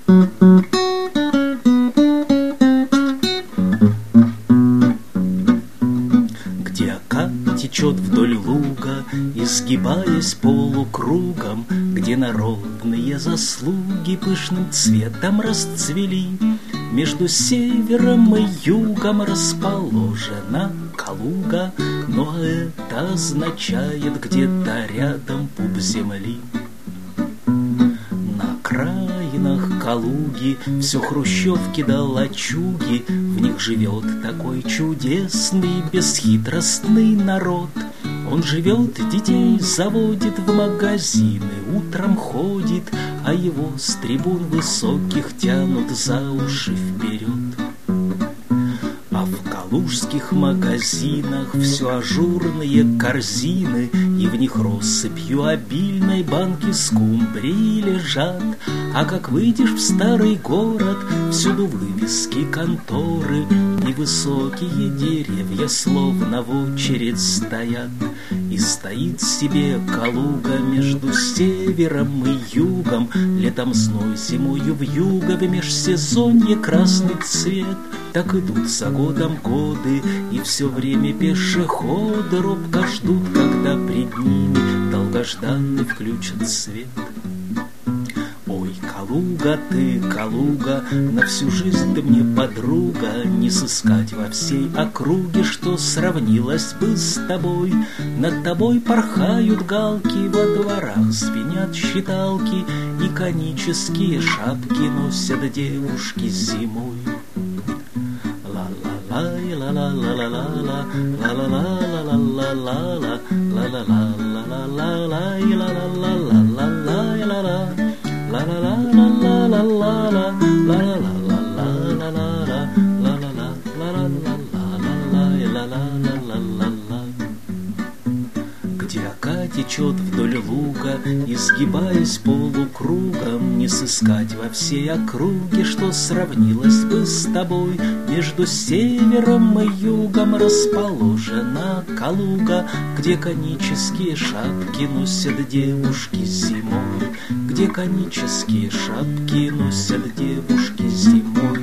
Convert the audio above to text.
Где ока течет вдоль луга, изгибаясь полукругом, где народные заслуги пышным цветом расцвели, между севером и югом расположена Калуга, но это означает где-то рядом пуп земли. На окраинах Калуги все хрущевки да лачуги, в них живет такой чудесный, бесхитростный народ. Он живет, детей заводит в магазины, утром ходит, а его с трибун высоких тянут за уши вперед. А в калужских магазинах все ажурные корзины, и в них россыпью обильной банки скумбрии лежат. А как выйдешь в старый город, всюду вывески конторы, и высокие деревья словно в очередь стоят. И стоит себе Калуга между севером и югом, летом зной, зимою вьюга, в межсезонье красный цвет. Так идут за годом годы, и все время пешеходы робко ждут, когда пред ними долгожданный включат свет. Ой, Калуга ты, Калуга, на всю жизнь ты мне подруга, не сыскать во всей округе, что сравнилось бы с тобой. Над тобой порхают галки, во дворах звенят считалки, и конические шапки носят девушки зимой. Где ока течет вдоль луга, изгибаясь полукругом, не сыскать во всей округе, что сравнилось бы с тобой. Между севером и югом расположена Калуга, где конические шапки носят девушки зимой, где конические шапки носят девушки зимой.